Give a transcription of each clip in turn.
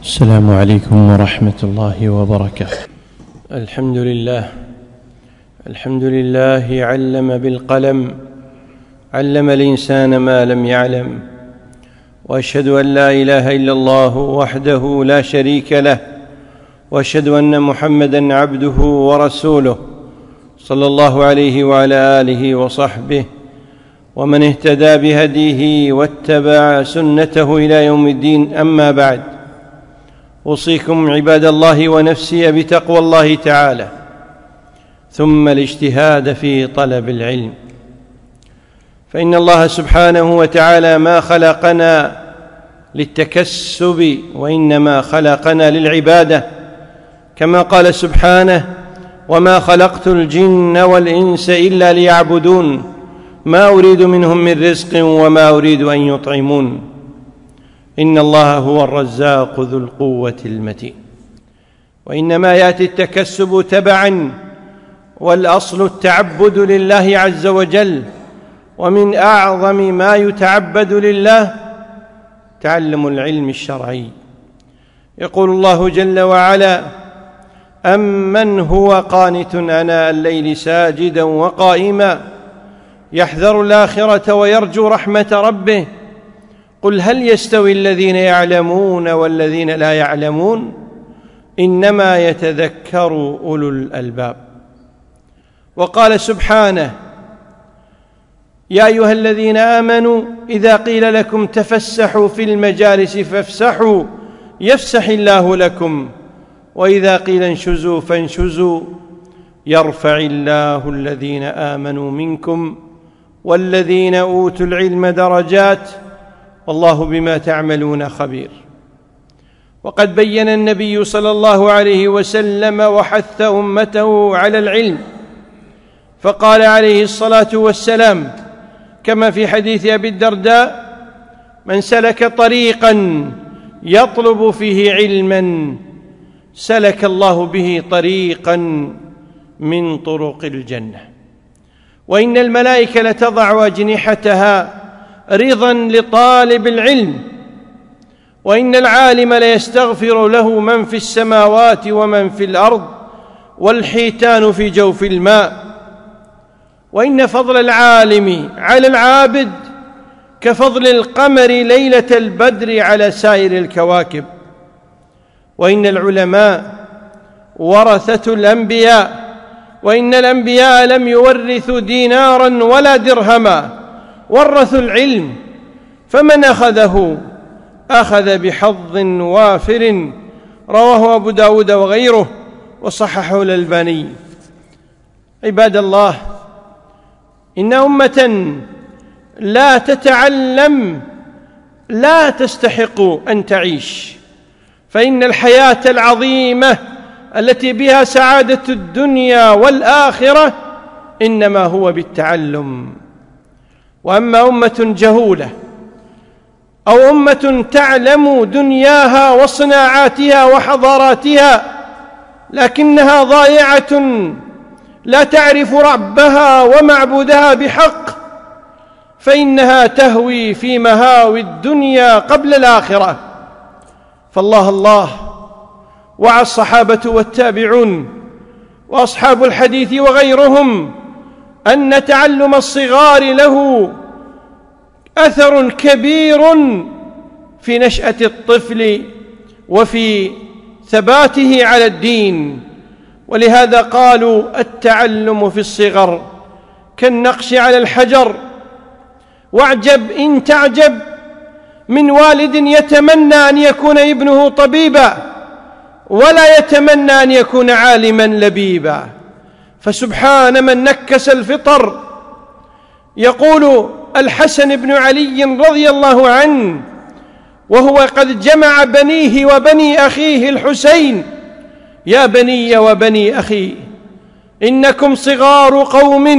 السلام عليكم ورحمة الله وبركاته. الحمد لله علم بالقلم، علم الإنسان ما لم يعلم، وأشهد أن لا إله إلا الله وحده لا شريك له، وأشهد أن محمدًا عبده ورسوله صلى الله عليه وعلى آله وصحبه ومن اهتدى بهديه واتبع سنته إلى يوم الدين. أما بعد، أوصيكم عباد الله ونفسي بتقوى الله تعالى، ثم الاجتهاد في طلب العلم، فإن الله سبحانه وتعالى ما خلقنا للتكسب، وإنما خلقنا للعبادة، كما قال سبحانه: وما خلقت الجن والإنس إلا ليعبدون ما أريد منهم من رزق وما أريد أن يطعمون إن الله هو الرزاق ذو القوة المتين. وإنما يأتي التكسب تبعا، والأصل التعبد لله عز وجل، ومن أعظم ما يتعبد لله تعلم العلم الشرعي. يقول الله جل وعلا: أمن هو قانت آناء الليل ساجدا وقائما يحذر الآخرة ويرجو رحمة ربه قل هل يستوي الذين يعلمون والذين لا يعلمون إنما يتذكر أولو الألباب. وقال سبحانه: يا أيها الذين آمنوا إذا قيل لكم تفسحوا في المجالس فافسحوا يفسح الله لكم وإذا قيل انشزوا فانشزوا يرفع الله الذين آمنوا منكم والذين أوتوا العلم درجات والله بما تعملون خبير. وقد بين النبي صلى الله عليه وسلم وحث أمته على العلم، فقال عليه الصلاة والسلام كما في حديث أبي الدرداء: من سلك طريقا يطلب فيه علما سلك الله به طريقا من طرق الجنة. وإن الملائكة لتضع أجنحتها رضا لطالب العلم، وإن العالم ليستغفر له من في السماوات ومن في الأرض والحيتان في جوف الماء. وإن فضل العالم على العابد كفضل القمر ليلة البدر على سائر الكواكب. وإن العلماء ورثة الأنبياء، وإن الأنبياء لم يورثوا دينارا ولا درهما، ورثوا العلم، فمن أخذه أخذ بحظ وافر. رواه أبو داود وغيره وصححه الألباني. عباد الله، إن أمة لا تتعلم لا تستحق أن تعيش، فإن الحياة العظيمة التي بها سعادة الدنيا والآخرة إنما هو بالتعلم. وأما أمة جهولة أو أمة تعلم دنياها وصناعاتها وحضاراتها لكنها ضائعة لا تعرف ربها ومعبودها بحق، فإنها تهوي في مهاوي الدنيا قبل الآخرة. فالله وعى الصحابة والتابعون وأصحاب الحديث وغيرهم أن تعلم الصغار له أثر كبير في نشأة الطفل وفي ثباته على الدين. ولهذا قالوا: التعلم في الصغر كالنقش على الحجر. واعجب إن تعجب من والد يتمنى أن يكون ابنه طبيبا ولا يتمنى أن يكون عالما لبيبا، فسبحان من نكس الفطر. يقول الحسن بن علي رضي الله عنه وهو قد جمع بنيه وبني أخيه الحسين: يا بني وبني أخي إنكم صغار قوم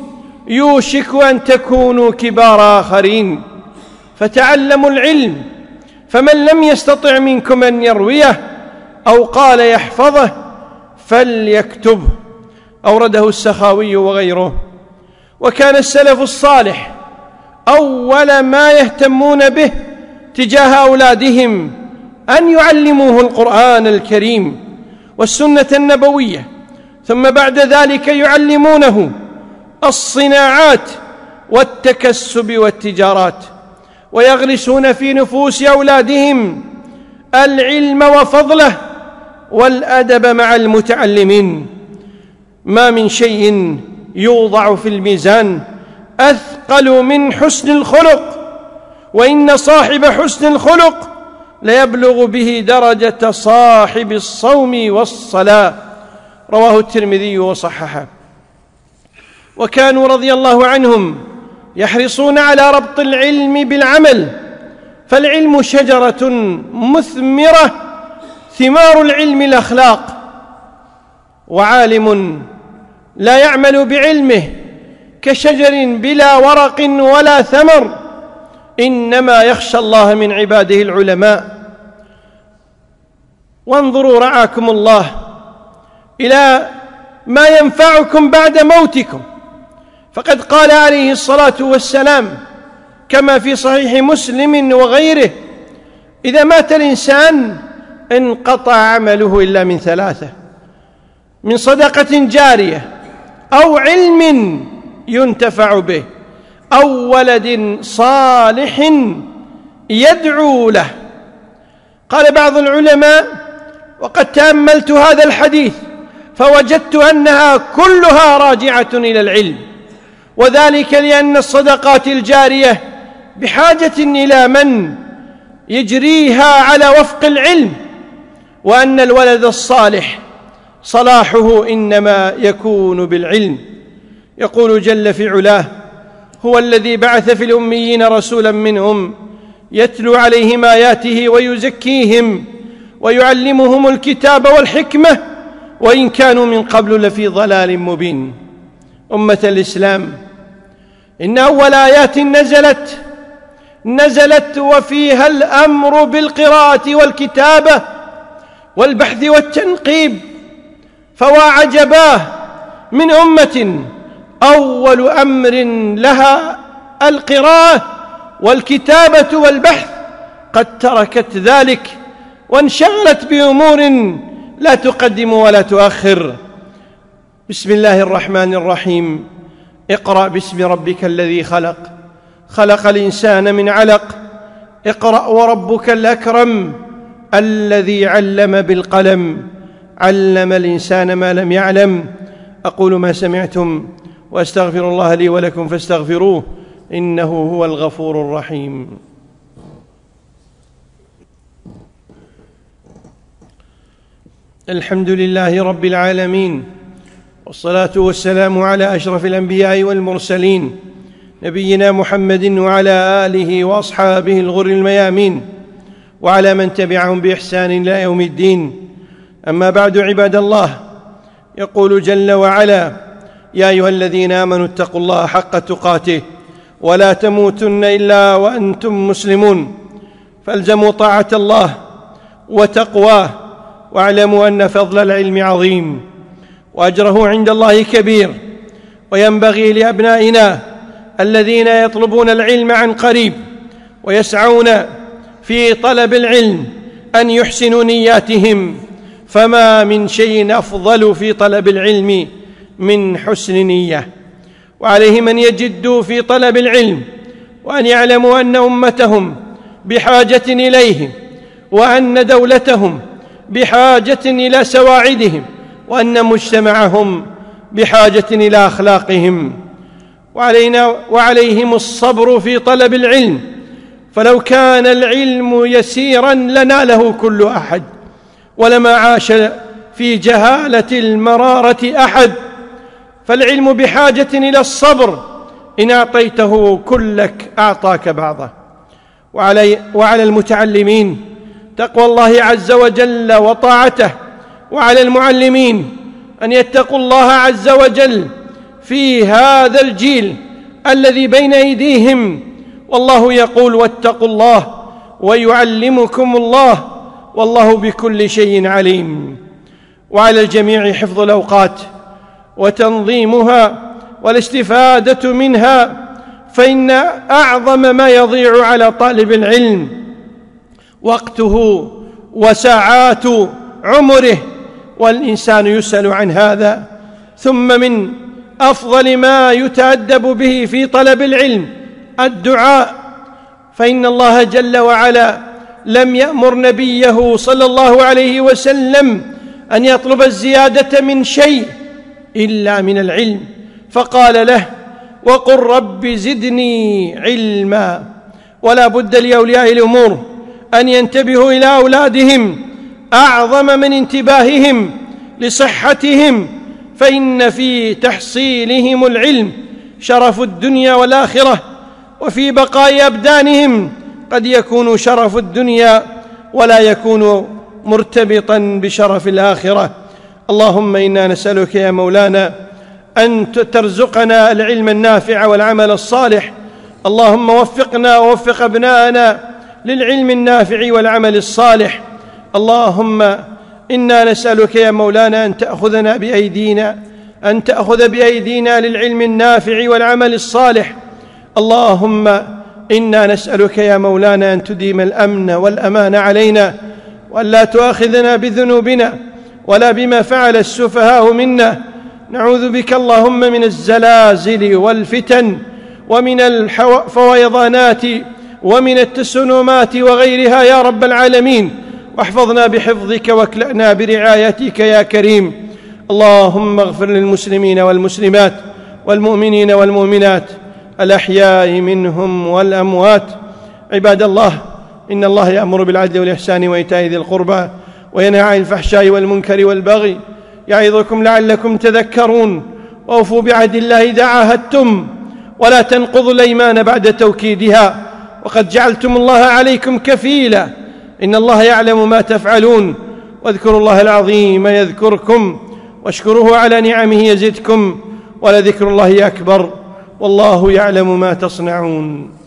يوشك أن تكونوا كبار آخرين، فتعلموا العلم، فمن لم يستطع منكم أن يرويه أو قال يحفظه فليكتبه. أورده السخاوي وغيره. وكان السلف الصالح أول ما يهتمون به تجاه أولادهم أن يعلموه القرآن الكريم والسنة النبوية، ثم بعد ذلك يعلمونه الصناعات والتكسب والتجارات، ويغرسون في نفوس أولادهم العلم وفضله والأدب مع المتعلمين. ما من شيء يوضع في الميزان أثقل من حسن الخلق، وإن صاحب حسن الخلق ليبلغ به درجة صاحب الصوم والصلاة. رواه الترمذي وصححه. وكانوا رضي الله عنهم يحرصون على ربط العلم بالعمل، فالعلم شجرة مثمرة، ثمار العلم الأخلاق، وعالم لا يعمل بعلمه كشجر بلا ورق ولا ثمر، إنما يخشى الله من عباده العلماء. وانظروا رعاكم الله إلى ما ينفعكم بعد موتكم، فقد قال عليه الصلاة والسلام كما في صحيح مسلم وغيره: إذا مات الإنسان انقطع عمله إلا من ثلاثة: من صدقة جارية، أو علم ينتفع به، أو ولد صالح يدعو له. قال بعض العلماء: وقد تأملت هذا الحديث فوجدت أنها كلها راجعة إلى العلم، وذلك لأن الصدقات الجارية بحاجة إلى من يجريها على وفق العلم، وأن الولد الصالح صلاحه إنما يكون بالعلم. يقول جل في علاه: هو الذي بعث في الأميين رسولا منهم يتلو عليهم آياته ويزكيهم ويعلمهم الكتاب والحكمة وإن كانوا من قبل لفي ضلال مبين. أمة الإسلام، إن أول آيات نزلت وفيها الأمر بالقراءة والكتابة والبحث والتنقيب، فواعجباه من أمة أول أمر لها القراءة والكتابة والبحث قد تركت ذلك وانشغلت بأمور لا تقدم ولا تؤخر. بسم الله الرحمن الرحيم. اقرأ باسم ربك الذي خلق، خلق الإنسان من علق، اقرأ وربك الأكرم الذي علم بالقلم، علم الإنسان ما لم يعلم. أقول ما سمعتم وأستغفر الله لي ولكم فاستغفروه إنه هو الغفور الرحيم. الحمد لله رب العالمين، والصلاة والسلام على أشرف الأنبياء والمرسلين، نبينا محمد وعلى آله وأصحابه الغر الميامين، وعلى من تبعهم بإحسان إلى يوم الدين. أما بعد، عباد الله، يقول جل وعلا: يا أيها الذين آمنوا اتقوا الله حق تقاته ولا تموتن إلا وأنتم مسلمون، فالزموا طاعة الله وتقواه، واعلموا أن فضل العلم عظيم وأجره عند الله كبير. وينبغي لأبنائنا الذين يطلبون العلم عن قريب ويسعون في طلب العلم أن يحسنوا نياتهم، فما من شيء أفضل في طلب العلم من حسن نية. وعليهم أن يجدوا في طلب العلم، وأن يعلموا أن أمتهم بحاجة إليهم، وأن دولتهم بحاجة إلى سواعدهم، وأن مجتمعهم بحاجة إلى أخلاقهم. وعليهم الصبر في طلب العلم، فلو كان العلم يسيرا لناله كل أحد، ولما عاش في جهالة المرارة أحد. فالعلم بحاجة إلى الصبر، إن أعطيته كلك أعطاك بعضه. وعلى المتعلمين تقوى الله عز وجل وطاعته، وعلى المعلمين أن يتقوا الله عز وجل في هذا الجيل الذي بين أيديهم. والله يقول: واتقوا الله ويعلمكم الله والله بكل شيء عليم. وعلى الجميع حفظ الأوقات وتنظيمها والاستفادة منها، فإن أعظم ما يضيع على طالب العلم وقته وساعات عمره، والإنسان يسأل عن هذا. ثم من أفضل ما يتأدب به في طلب العلم الدعاء، فإن الله جل وعلا لم يأمر نبيه صلى الله عليه وسلم أن يطلب الزيادة من شيء إلا من العلم، فقال له: وقل رب زدني علما. ولا بد لأولياء الأمور أن ينتبهوا إلى أولادهم أعظم من انتباههم لصحتهم، فإن في تحصيلهم العلم شرف الدنيا والآخرة، وفي بقاء أبدانهم قد يكون شرف الدنيا ولا يكون مرتبطا بشرف الآخرة. اللهم إنا نسألك يا مولانا أن ترزقنا العلم النافع والعمل الصالح. اللهم وفقنا ووفق أبناءنا للعلم النافع والعمل الصالح. اللهم إنا نسألك يا مولانا أن تأخذ بأيدينا للعلم النافع والعمل الصالح. اللهم إنا نسألك يا مولانا أن تديم الأمن والأمان علينا، وأن لا تؤاخذنا بذنوبنا ولا بما فعل السفهاء منا. نعوذ بك اللهم من الزلازل والفتن ومن الفويضانات ومن التسونامات وغيرها يا رب العالمين، واحفظنا بحفظك واكلأنا برعايتك يا كريم. اللهم اغفر للمسلمين والمسلمات والمؤمنين والمؤمنات الأحياء منهم والأموات. عباد الله، إن الله يأمر بالعدل والإحسان وإيتاء ذي القربى وينهى عن الفحشاء والمنكر والبغي يعظكم لعلكم تذكرون. وأوفوا بعهد الله إذا عاهدتم، ولا تنقضوا الأيمان بعد توكيدها، وقد جعلتم الله عليكم كفيلا، إن الله يعلم ما تفعلون. واذكروا الله العظيم يذكركم، واشكروه على نعمه يزدكم، ولذكر الله أكبر، والله يعلم ما تصنعون.